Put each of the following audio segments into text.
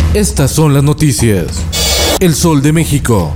Estas son las noticias. El Sol de México.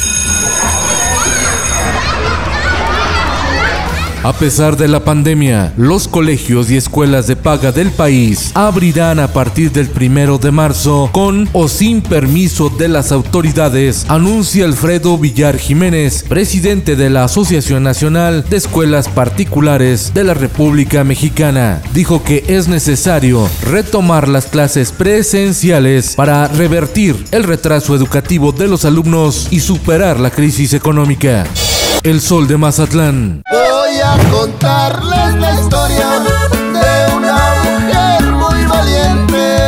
A pesar de la pandemia, los colegios y escuelas de paga del país abrirán a partir del 1 de marzo con o sin permiso de las autoridades, anuncia Alfredo Villar Jiménez, presidente de la Asociación Nacional de Escuelas Particulares de la República Mexicana. Dijo que es necesario retomar las clases presenciales para revertir el retraso educativo de los alumnos y superar la crisis económica. El Sol de Mazatlán. Voy a contarles la historia de una mujer muy valiente.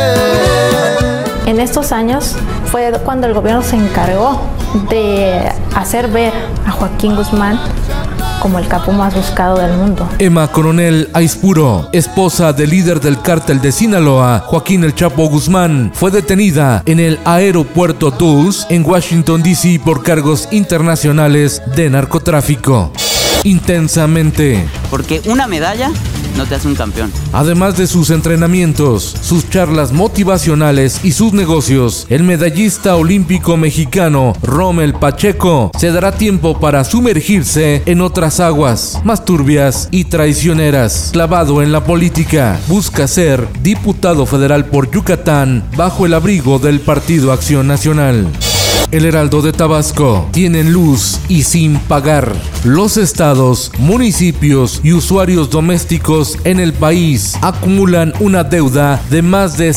En estos años fue cuando el gobierno se encargó de hacer ver a Joaquín Guzmán como el capo más buscado del mundo. Emma Coronel Aispuro, esposa del líder del cártel de Sinaloa, Joaquín El Chapo Guzmán, fue detenida en el aeropuerto Dulles, en Washington, D.C. por cargos internacionales de narcotráfico. Intensamente. Porque una medalla no te hace un campeón. Además de sus entrenamientos, sus charlas motivacionales y sus negocios, el medallista olímpico mexicano Rommel Pacheco se dará tiempo para sumergirse en otras aguas más turbias y traicioneras. Clavado en la política, busca ser diputado federal por Yucatán bajo el abrigo del Partido Acción Nacional. El Heraldo de Tabasco. Tienen luz y sin pagar. Los estados, municipios y usuarios domésticos en el país acumulan una deuda de más de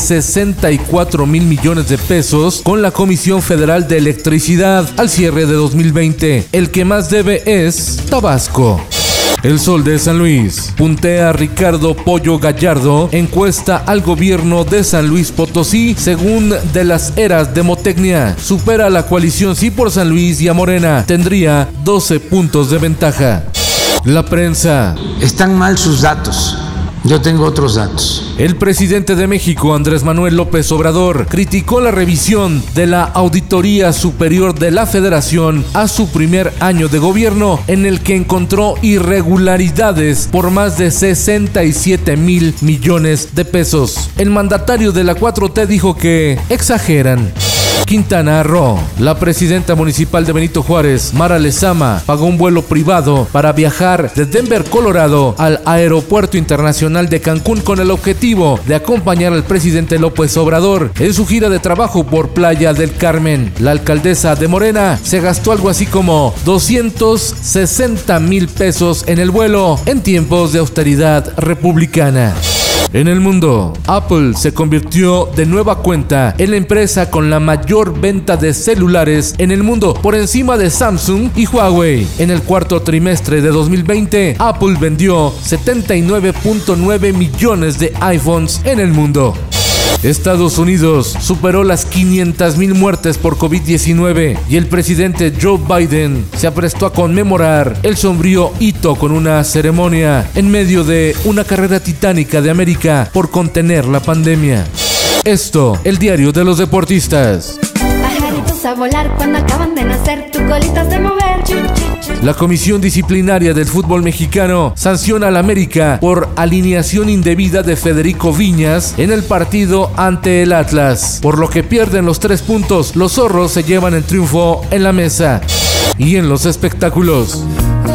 64 mil millones de pesos con la Comisión Federal de Electricidad al cierre de 2020. El que más debe es Tabasco. El Sol de San Luis. Puntea Ricardo Pollo Gallardo, encuesta al gobierno de San Luis Potosí según de las eras demotecnia. Supera a la coalición Sí por San Luis y a Morena. Tendría 12 puntos de ventaja. La prensa. Están mal sus datos. Yo tengo otros datos. El presidente de México, Andrés Manuel López Obrador, criticó la revisión de la Auditoría Superior de la Federación a su primer año de gobierno, en el que encontró irregularidades por más de 67 mil millones de pesos. El mandatario de la 4T dijo que exageran. Quintana Roo. La presidenta municipal de Benito Juárez, Mara Lezama, pagó un vuelo privado para viajar de Denver, Colorado, al Aeropuerto Internacional de Cancún con el objetivo de acompañar al presidente López Obrador en su gira de trabajo por Playa del Carmen. La alcaldesa de Morena se gastó algo así como 260 mil pesos en el vuelo en tiempos de austeridad republicana. En el mundo, Apple se convirtió de nueva cuenta en la empresa con la mayor venta de celulares en el mundo, por encima de Samsung y Huawei. En el cuarto trimestre de 2020, Apple vendió 79.9 millones de iPhones en el mundo. Estados Unidos superó las 500,000 muertes por COVID-19 y el presidente Joe Biden se aprestó a conmemorar el sombrío hito con una ceremonia en medio de una carrera titánica de América por contener la pandemia. Esto, el diario de los deportistas. Pajaritos a volar cuando acaban de nacer, tu colita de mover. La Comisión Disciplinaria del Fútbol Mexicano sanciona al América por alineación indebida de Federico Viñas en el partido ante el Atlas, por lo que pierden los 3 puntos. Los zorros se llevan el triunfo en la mesa. Y en los espectáculos,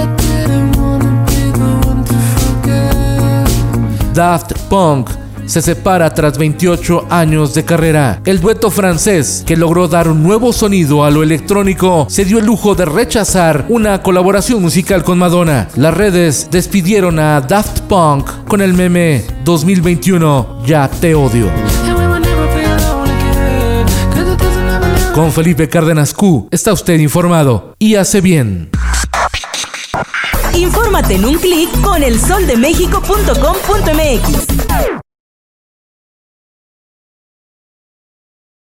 Daft Punk se separa tras 28 años de carrera. El dueto francés, que logró dar un nuevo sonido a lo electrónico, se dio el lujo de rechazar una colaboración musical con Madonna. Las redes despidieron a Daft Punk con el meme 2021, ya te odio. Con Felipe Cárdenas Q, está usted informado y hace bien. Infórmate en un clic con elsoldemexico.com.mx.